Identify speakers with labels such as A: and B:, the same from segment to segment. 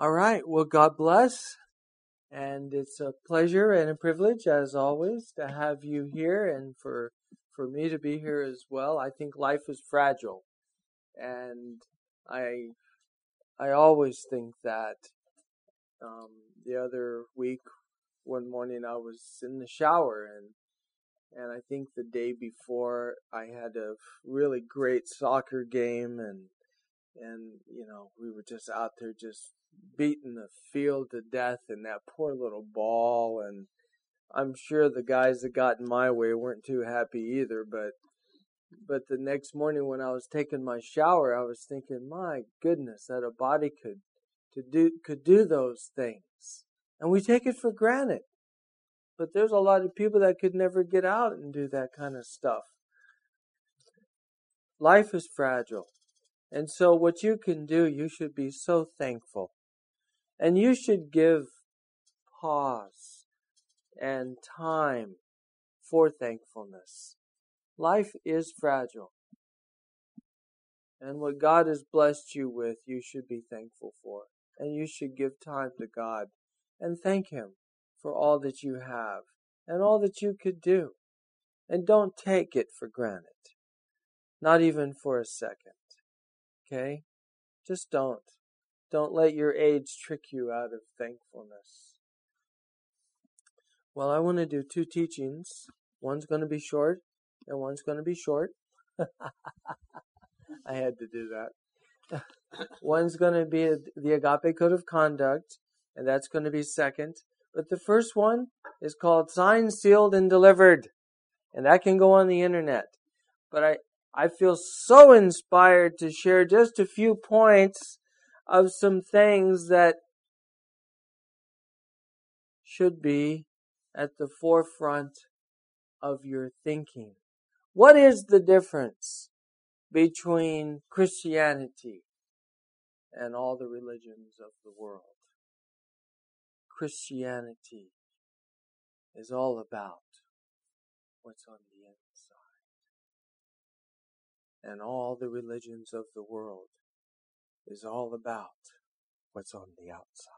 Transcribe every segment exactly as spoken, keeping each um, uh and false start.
A: All right. Well, God bless. And it's a pleasure and a privilege, as always, to have you here and for for me to be here as well. I think life is fragile. And I I always think that. Um, the other week, one morning, I was in the shower, and and I think the day before, I had a really great soccer game, and and you know, we were just out there just beating the field to death, and that poor little ball, and I'm sure the guys that got in my way weren't too happy either, but but the next morning when I was taking my shower, I was thinking, my goodness, that a body could to do could do those things. And we take it for granted. But there's a lot of people that could never get out and do that kind of stuff. Life is fragile. And so what you can do, you should be so thankful. And you should give pause and time for thankfulness. Life is fragile. And what God has blessed you with, you should be thankful for. And you should give time to God and thank Him for all that you have and all that you could do. And don't take it for granted. Not even for a second. Okay? Just don't. Don't let your age trick you out of thankfulness. Well, I want to do two teachings. One's going to be short and one's going to be short. I had to do that. One's going to be the Agape Code of Conduct, and that's going to be second. But the first one is called Signed, Sealed, and Delivered. And that can go on the internet. But I, I feel so inspired to share just a few points of some things that should be at the forefront of your thinking. What is the difference between Christianity and all the religions of the world? Christianity is all about what's on the inside. And all the religions of the world is all about what's on the outside.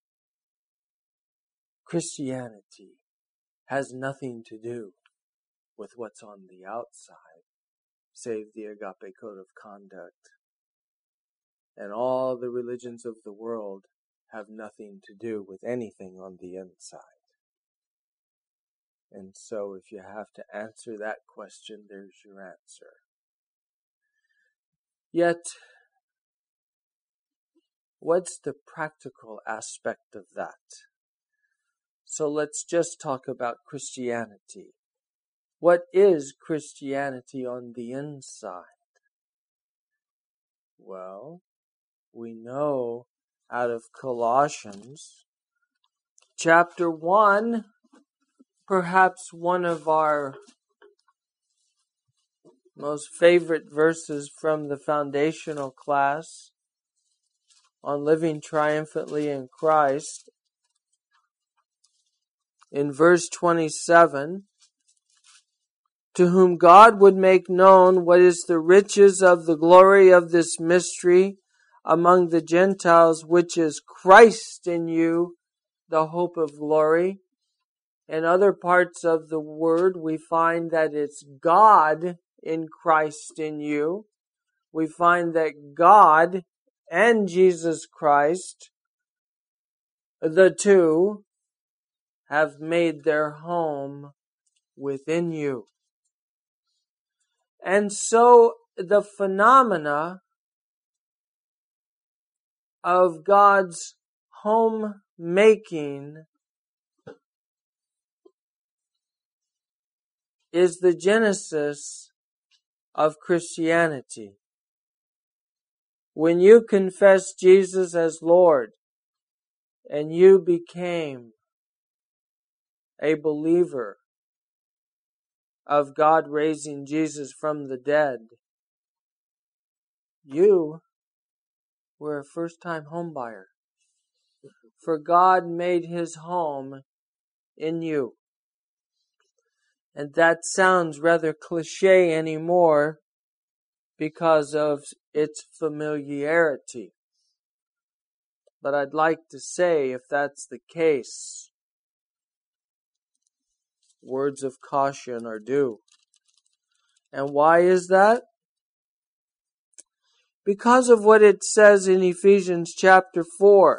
A: Christianity has nothing to do with what's on the outside, save the Agape Code of Conduct. And all the religions of the world have nothing to do with anything on the inside. And so if you have to answer that question, there's your answer. Yet, what's the practical aspect of that? So let's just talk about Christianity. What is Christianity on the inside? Well, we know out of Colossians chapter one, perhaps one of our most favorite verses from the foundational class on living triumphantly in Christ. In verse twenty-seven, to whom God would make known what is the riches of the glory of this mystery among the Gentiles, which is Christ in you, the hope of glory. In other parts of the word, we find that it's God in Christ in you. We find that God and Jesus Christ, the two, have made their home within you. And so the phenomena of God's home making is the genesis of Christianity. When you confessed Jesus as Lord and you became a believer of God raising Jesus from the dead, you were a first-time homebuyer. For God made His home in you. And that sounds rather cliche anymore because of its familiarity. But I'd like to say, if that's the case, words of caution are due. And why is that? Because of what it says in Ephesians chapter four.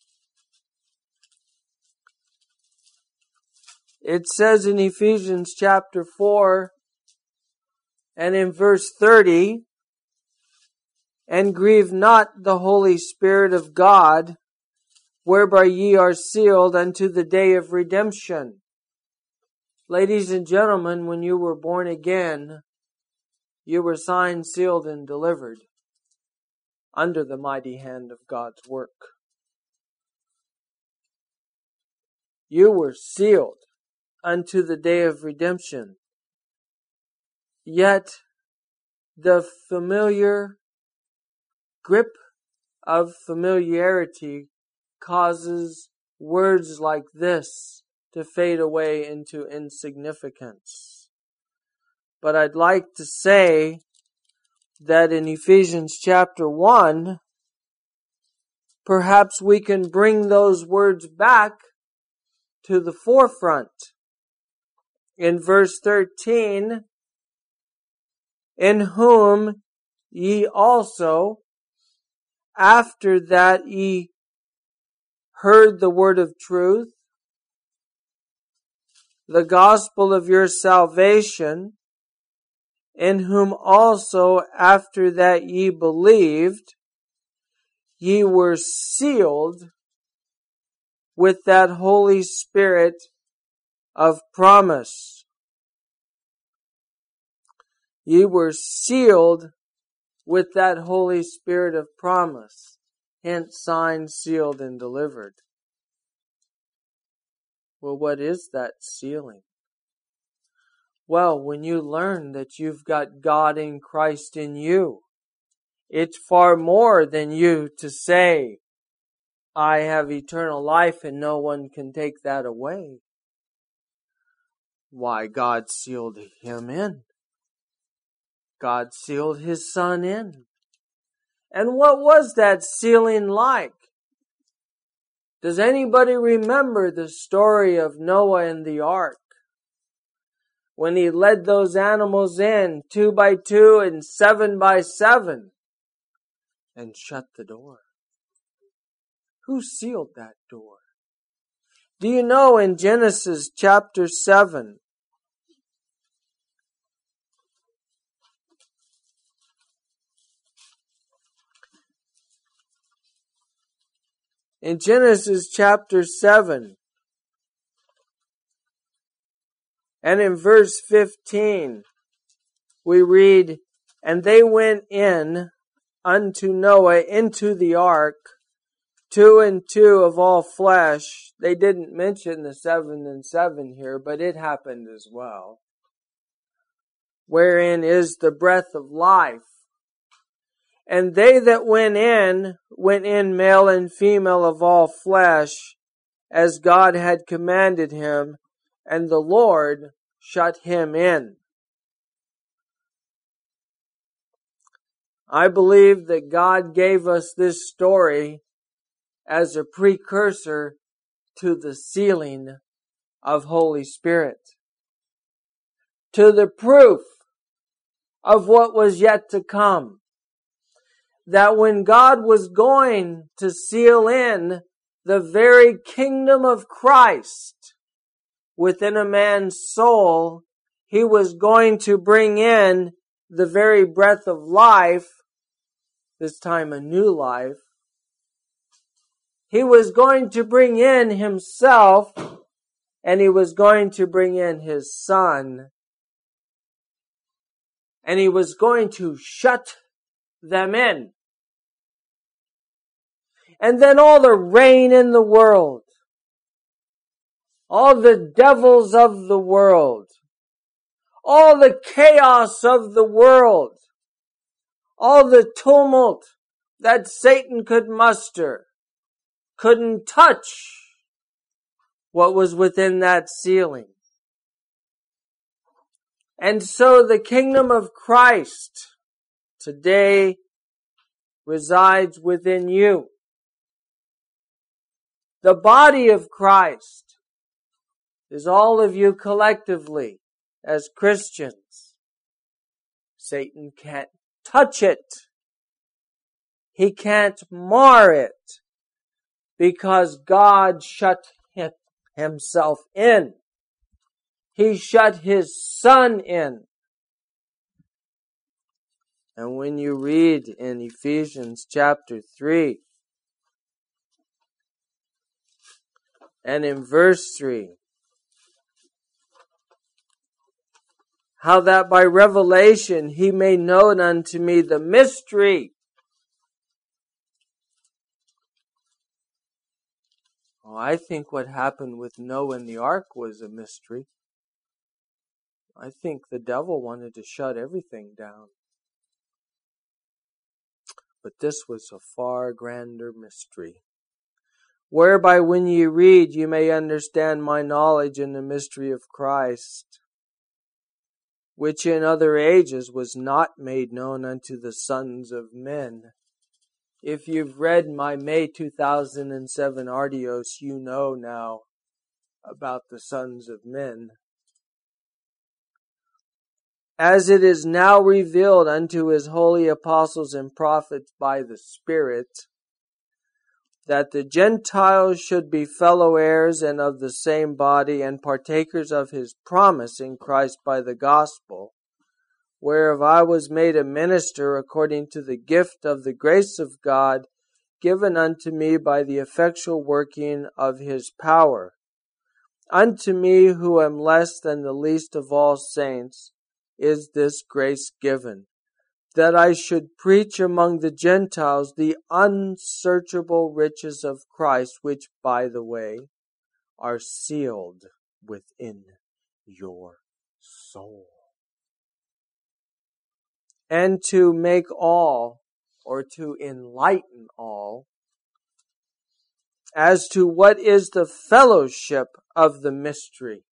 A: It says in Ephesians chapter four and in verse thirty, "And grieve not the Holy Spirit of God, whereby ye are sealed unto the day of redemption." Ladies and gentlemen, when you were born again, you were signed, sealed, and delivered under the mighty hand of God's work. You were sealed unto the day of redemption. Yet the familiar grip of familiarity causes words like this to fade away into insignificance. But I'd like to say that in Ephesians chapter one, perhaps we can bring those words back to the forefront. In verse thirteen, "In whom ye also, after that ye heard the word of truth, the gospel of your salvation, in whom also after that ye believed, ye were sealed with that Holy Spirit of promise." Ye were sealed with that Holy Spirit of promise. Hence, signed, sealed, and delivered. Well, what is that sealing? Well, when you learn that you've got God in Christ in you, it's far more than you to say, "I have eternal life and no one can take that away." Why, God sealed him in. God sealed his Son in. And what was that sealing like? Does anybody remember the story of Noah and the ark? When he led those animals in, two by two and seven by seven, and shut the door. Who sealed that door? Do you know in Genesis chapter seven, in Genesis chapter seven, and in verse fifteen, we read, "And they went in unto Noah into the ark, two and two of all flesh." They didn't mention the seven and seven here, but it happened as well. "Wherein is the breath of life. And they that went in, went in male and female of all flesh, as God had commanded him, and the Lord shut him in." I believe that God gave us this story as a precursor to the sealing of Holy Spirit, to the proof of what was yet to come. That when God was going to seal in the very kingdom of Christ within a man's soul, He was going to bring in the very breath of life, this time a new life. He was going to bring in Himself, and He was going to bring in His Son, and He was going to shut them in. And then all the rain in the world, all the devils of the world, all the chaos of the world, all the tumult that Satan could muster, couldn't touch what was within that sealing. And so the kingdom of Christ today resides within you. The body of Christ is all of you collectively as Christians. Satan can't touch it. He can't mar it because God shut himself in. He shut his Son in. And when you read in Ephesians chapter three and in verse three, how that by revelation he made known unto me the mystery. Oh, I think what happened with Noah and the ark was a mystery. I think the devil wanted to shut everything down. But this was a far grander mystery. Whereby when ye read, you may understand my knowledge in the mystery of Christ, which in other ages was not made known unto the sons of men. If you've read my May two thousand seven Artios, you know now about the sons of men. As it is now revealed unto his holy apostles and prophets by the Spirit, that the Gentiles should be fellow heirs and of the same body, and partakers of his promise in Christ by the gospel, whereof I was made a minister according to the gift of the grace of God, given unto me by the effectual working of his power. Unto me, who am less than the least of all saints, is this grace given, that I should preach among the Gentiles the unsearchable riches of Christ, which, by the way, are sealed within your soul. And to make all, or to enlighten all, as to what is the fellowship of the mystery,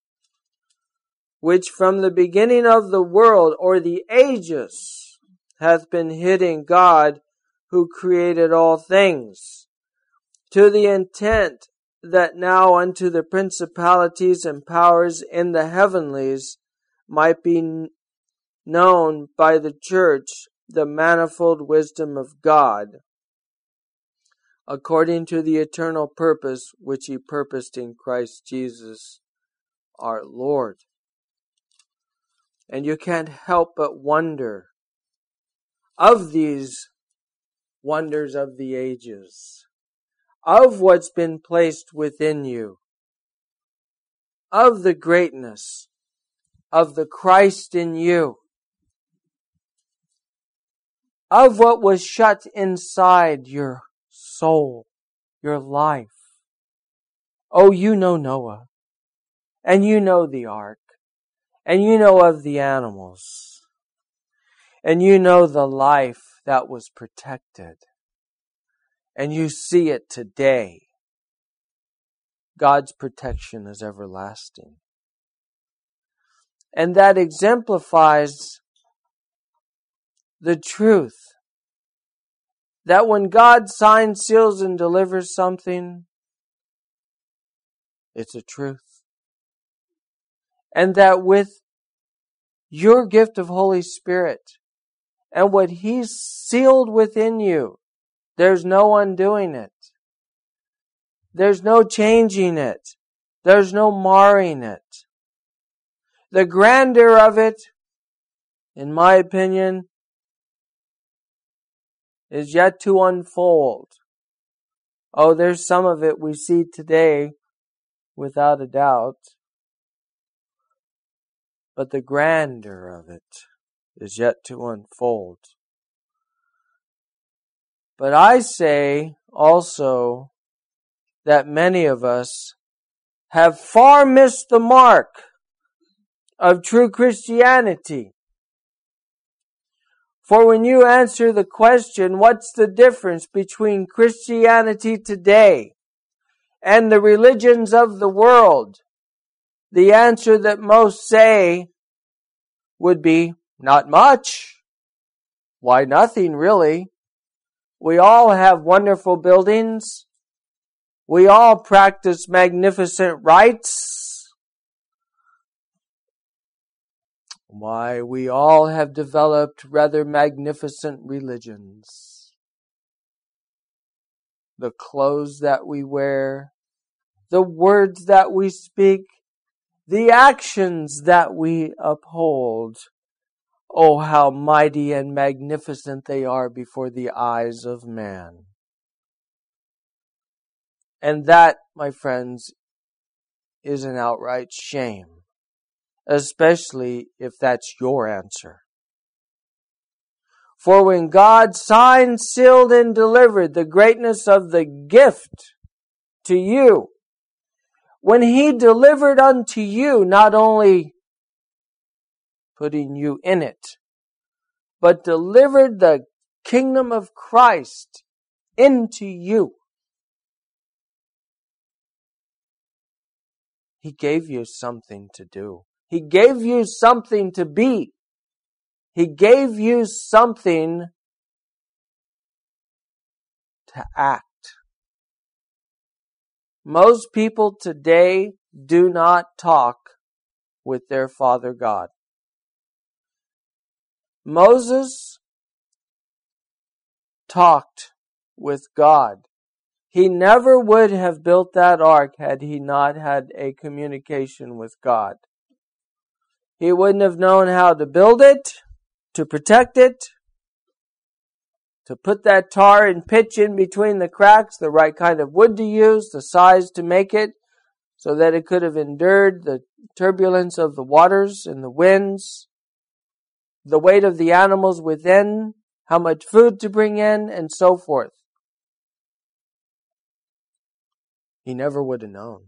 A: which from the beginning of the world, or the ages, hath been hid in God, who created all things, to the intent that now unto the principalities and powers in the heavenlies might be known by the church the manifold wisdom of God, according to the eternal purpose which he purposed in Christ Jesus our Lord. And you can't help but wonder of these wonders of the ages, of what's been placed within you, of the greatness of the Christ in you, of what was shut inside your soul, your life. Oh, you know Noah, and you know the ark, and you know of the animals, and you know the life that was protected, and you see it today. God's protection is everlasting. And that exemplifies the truth that when God signs, seals, and delivers something, it's a truth. And that with your gift of Holy Spirit and what He's sealed within you, there's no undoing it. There's no changing it. There's no marring it. The grandeur of it, in my opinion, is yet to unfold. Oh, there's some of it we see today, without a doubt. But the grandeur of it is yet to unfold. But I say also that many of us have far missed the mark of true Christianity. For when you answer the question, what's the difference between Christianity today and the religions of the world? The answer that most say would be, not much. Why, nothing really. We all have wonderful buildings. We all practice magnificent rites. Why, we all have developed rather magnificent religions. The clothes that we wear, the words that we speak, the actions that we uphold. Oh, how mighty and magnificent they are before the eyes of man. And that, my friends, is an outright shame, especially if that's your answer. For when God signed, sealed, and delivered the greatness of the gift to you, when He delivered unto you, not only putting you in it, but delivered the kingdom of Christ into you, He gave you something to do. He gave you something to be. He gave you something to act. Most people today do not talk with their Father God. Moses talked with God. He never would have built that ark had he not had a communication with God. He wouldn't have known how to build it, to protect it, to put that tar and pitch in between the cracks, the right kind of wood to use, the size to make it, so that it could have endured the turbulence of the waters and the winds, the weight of the animals within, how much food to bring in, and so forth. He never would have known.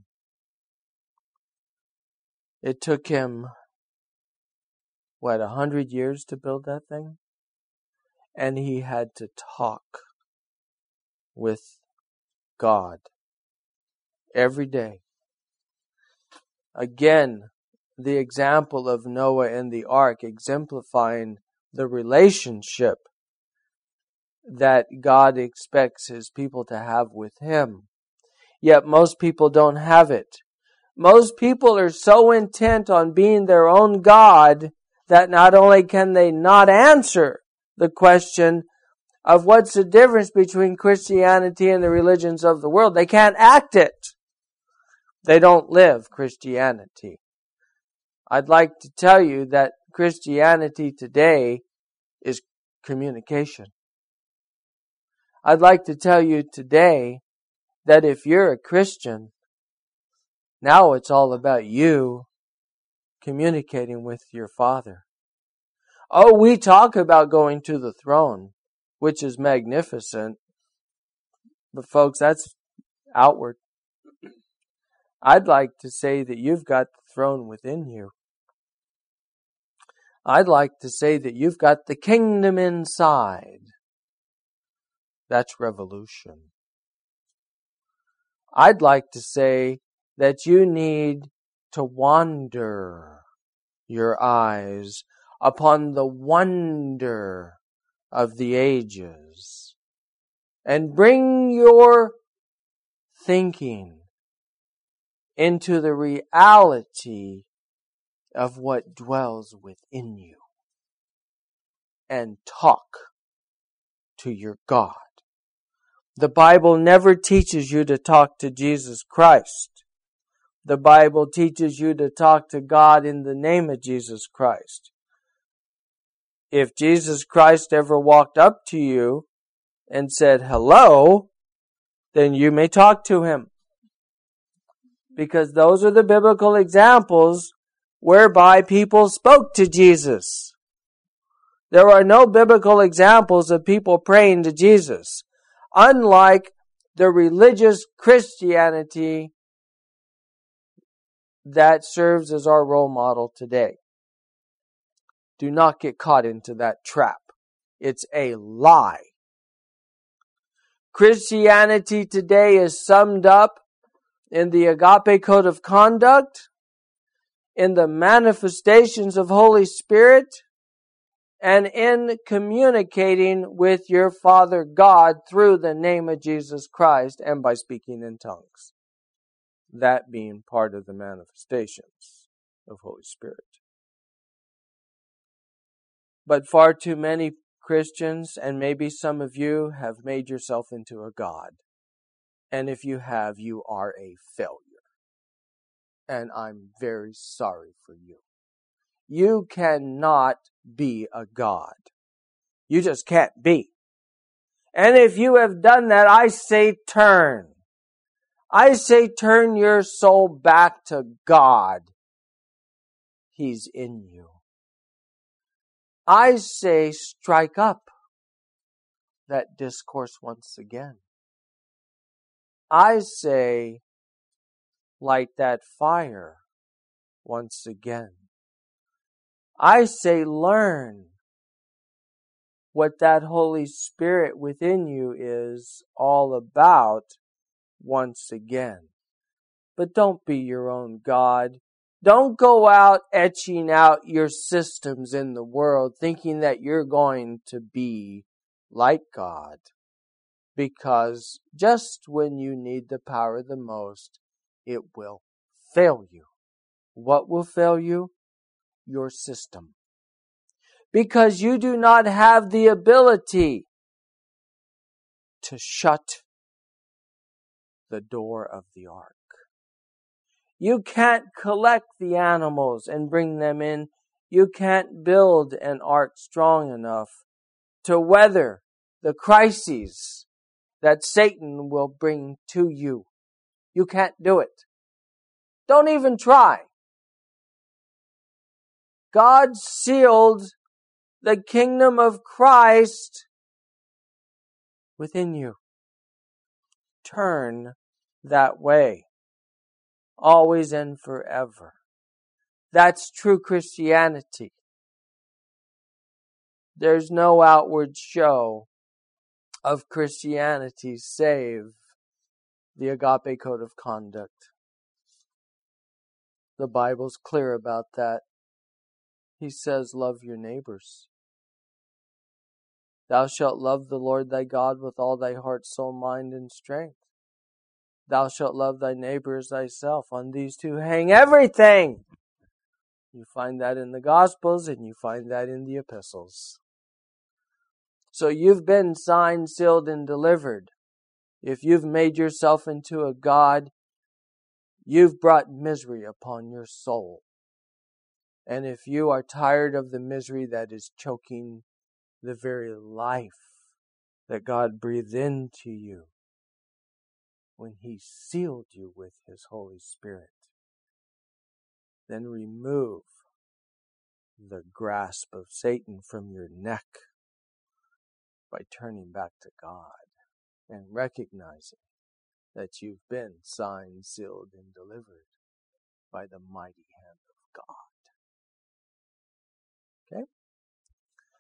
A: It took him, what, a hundred years to build that thing? And he had to talk with God every day. Again, the example of Noah and the ark exemplifying the relationship that God expects His people to have with Him. Yet most people don't have it. Most people are so intent on being their own God that not only can they not answer the question of what's the difference between Christianity and the religions of the world, they can't act it. They don't live Christianity. I'd like to tell you that Christianity today is communication. I'd like to tell you today that if you're a Christian, now it's all about you communicating with your Father. Oh, we talk about going to the throne, which is magnificent. But folks, that's outward. I'd like to say that you've got the throne within you. I'd like to say that you've got the kingdom inside. That's revolution. I'd like to say that you need to wander your eyes upon the wonder of the ages and bring your thinking into the reality of what dwells within you and talk to your God. The Bible never teaches you to talk to Jesus Christ. The Bible teaches you to talk to God in the name of Jesus Christ. If Jesus Christ ever walked up to you and said, hello, then you may talk to Him. Because those are the biblical examples whereby people spoke to Jesus. There are no biblical examples of people praying to Jesus. Unlike the religious Christianity that serves as our role model today. Do not get caught into that trap. It's a lie. Christianity today is summed up in the Agape Code of Conduct, in the manifestations of Holy Spirit, and in communicating with your Father God through the name of Jesus Christ and by speaking in tongues. That being part of the manifestations of Holy Spirit. But far too many Christians, and maybe some of you, have made yourself into a god. And if you have, you are a failure. And I'm very sorry for you. You cannot be a god. You just can't be. And if you have done that, I say turn. I say turn your soul back to God. He's in you. I say strike up that discourse once again. I say light that fire once again. I say learn what that Holy Spirit within you is all about once again. But don't be your own God. Don't go out etching out your systems in the world thinking that you're going to be like God. Because just when you need the power the most, it will fail you. What will fail you? Your system. Because you do not have the ability to shut the door of the ark. You can't collect the animals and bring them in. You can't build an ark strong enough to weather the crises that Satan will bring to you. You can't do it. Don't even try. God sealed the kingdom of Christ within you. Turn that way. Always and forever. That's true Christianity. There's no outward show of Christianity save the agape code of conduct. The Bible's clear about that. He says, love your neighbors. Thou shalt love the Lord thy God with all thy heart, soul, mind, and strength. Thou shalt love thy neighbor as thyself. On these two hang everything. You find that in the Gospels and you find that in the epistles. So you've been signed, sealed, and delivered. If you've made yourself into a god, you've brought misery upon your soul. And if you are tired of the misery that is choking the very life that God breathed into you when He sealed you with His Holy Spirit, then remove the grasp of Satan from your neck by turning back to God and recognizing that you've been signed, sealed, and delivered by the mighty hand of God.